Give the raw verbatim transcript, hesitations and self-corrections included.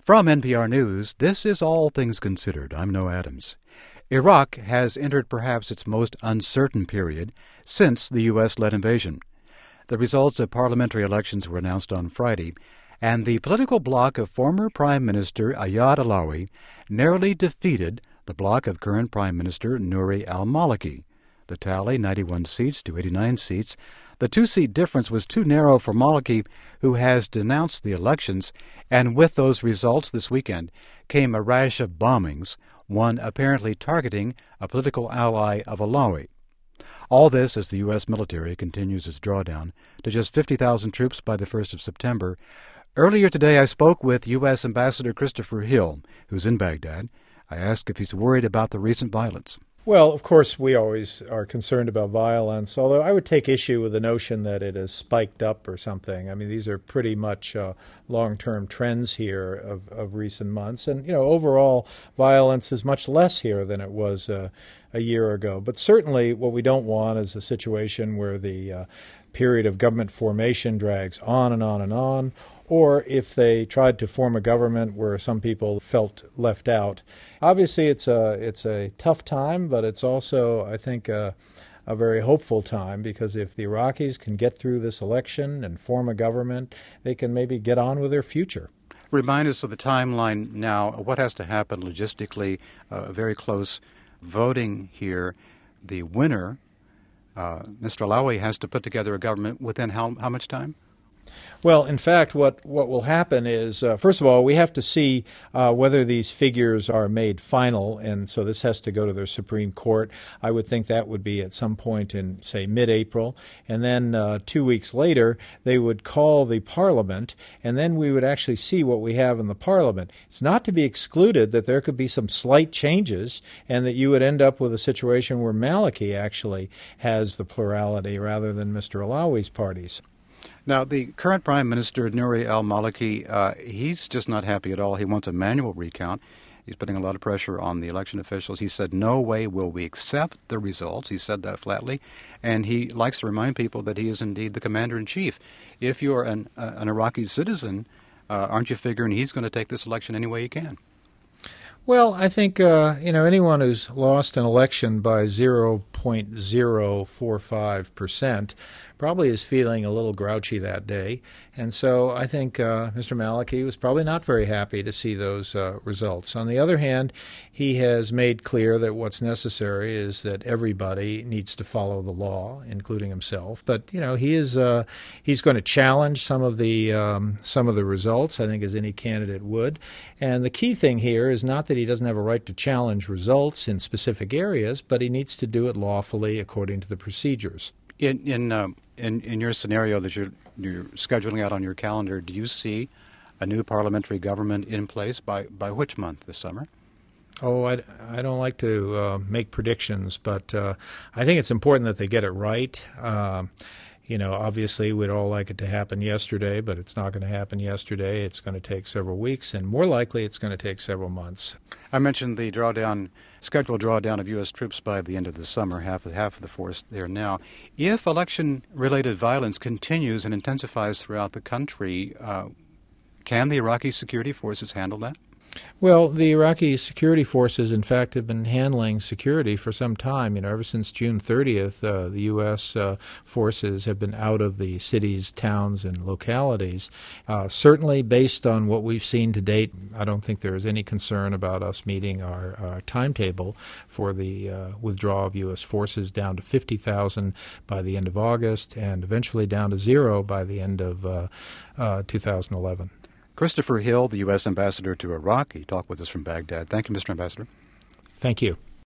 From N P R News, this is All Things Considered. I'm Noah Adams. Iraq has entered perhaps its most uncertain period since the U S-led invasion. The results of parliamentary elections were announced on Friday, and the political bloc of former Prime Minister Ayad Allawi narrowly defeated the bloc of current Prime Minister Nouri al-Maliki. The tally, ninety-one seats to eighty-nine seats. The two-seat difference was too narrow for Maliki, who has denounced the elections, and with those results this weekend came a rash of bombings, one apparently targeting a political ally of Allawi. All this as the U S military continues its drawdown to just fifty thousand troops by the first of September. Earlier today I spoke with U S Ambassador Christopher Hill, who's in Baghdad. I asked if he's worried about the recent violence. Well, of course, we always are concerned about violence, although I would take issue with the notion that it has spiked up or something. I mean, these are pretty much uh, long-term trends here of, of recent months. And, you know, overall, violence is much less here than it was uh, a year ago. But certainly what we don't want is a situation where the uh, period of government formation drags on and on and on, or if they tried to form a government where some people felt left out. Obviously, it's a it's a tough time, but it's also, I think, a, a very hopeful time, because if the Iraqis can get through this election and form a government, they can maybe get on with their future. Remind us of the timeline now. What has to happen logistically? Uh, very close voting here. The winner, uh, Mister Allawi, has to put together a government within how, how much time? Well, in fact, what, what will happen is, uh, first of all, we have to see uh, whether these figures are made final, and so this has to go to the Supreme Court. I would think that would be at some point in, say, mid-April, and then uh, two weeks later, they would call the Parliament, and then we would actually see what we have in the Parliament. It's not to be excluded that there could be some slight changes, and that you would end up with a situation where Maliki actually has the plurality rather than Mister Allawi's parties. Now, the current Prime Minister, Nouri al-Maliki, uh, he's just not happy at all. He wants a manual recount. He's putting a lot of pressure on the election officials. He said, no way will we accept the results. He said that flatly. And he likes to remind people that he is indeed the commander-in-chief. If you're an, uh, an Iraqi citizen, uh, aren't you figuring he's going to take this election any way he can? Well, I think, uh, you know, anyone who's lost an election by zero point zero four five percent probably is feeling a little grouchy that day. And so I think uh, Mister Maliki was probably not very happy to see those uh, results. On the other hand, he has made clear that what's necessary is that everybody needs to follow the law, including himself. But, you know, he is uh, he's going to challenge some of the um, some of the results, I think, as any candidate would. And the key thing here is not that he doesn't have a right to challenge results in specific areas, but he needs to do it lawfully according to the procedures. In in uh, in, in your scenario that you're, you're scheduling out on your calendar, do you see a new parliamentary government in place by, by which month this summer? Oh, I, I don't like to uh, make predictions, but uh, I think it's important that they get it right. Uh, you know, obviously we'd all like it to happen yesterday, but it's not going to happen yesterday. It's going to take several weeks, and more likely it's going to take several months. I mentioned the drawdown, scheduled drawdown of U S troops by the end of the summer, half of, half of the force there now. If election-related violence continues and intensifies throughout the country, uh, can the Iraqi security forces handle that? Well, the Iraqi security forces, in fact, have been handling security for some time. You know, ever since June thirtieth, uh, the U S uh, forces have been out of the cities, towns, and localities. Uh, certainly, based on what we've seen to date, I don't think there is any concern about us meeting our, our timetable for the uh, withdrawal of U S forces down to fifty thousand by the end of August and eventually down to zero by the end of uh, uh, two thousand eleven. Christopher Hill, the U S Ambassador to Iraq, he talked with us from Baghdad. Thank you, Mister Ambassador. Thank you.